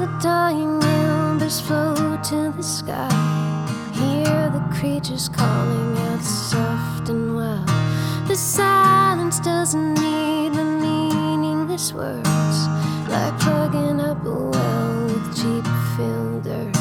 the dying embers float to the sky. Hear the creatures calling out soft and wild. The silence doesn't need the meaningless words, like plugging up a well with cheap filled earth.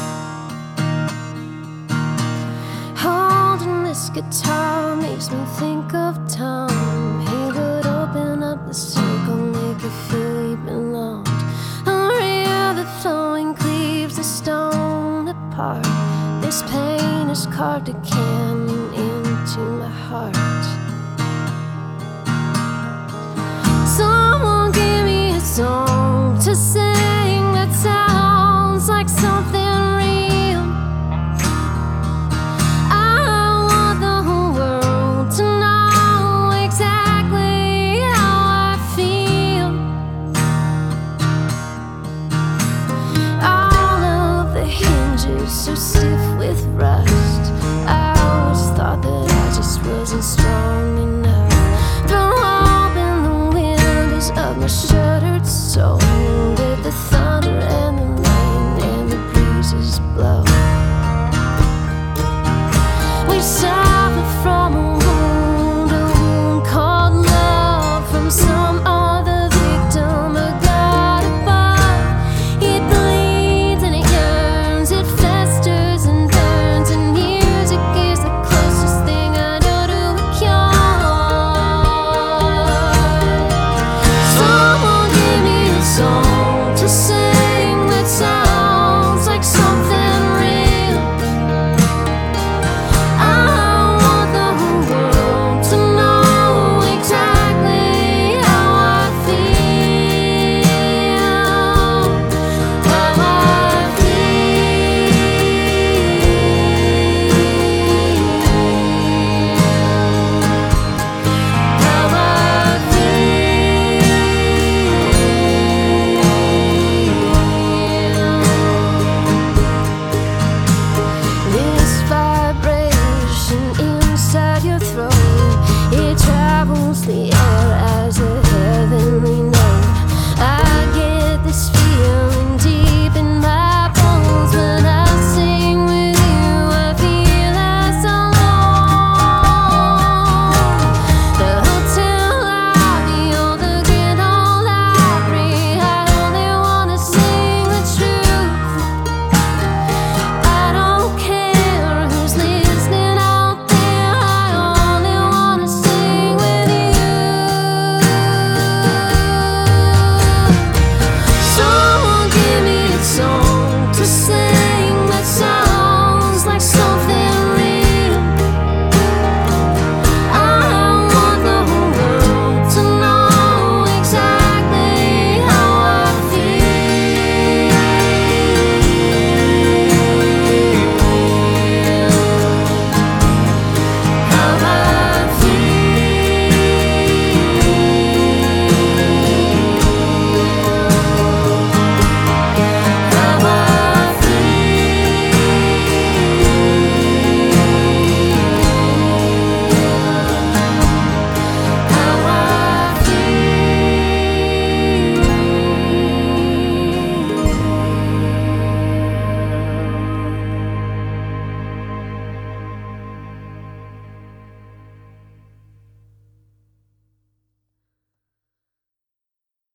Holding this guitar makes me think of Tom. He would open up the circle, make you feel you belonged. A river flowing cleaves the stone apart. This pain is carved a canyon into my heart. Someone give me a song to sing that sounds like something real. I want the whole world to know exactly how I feel. All of the hinges so stiff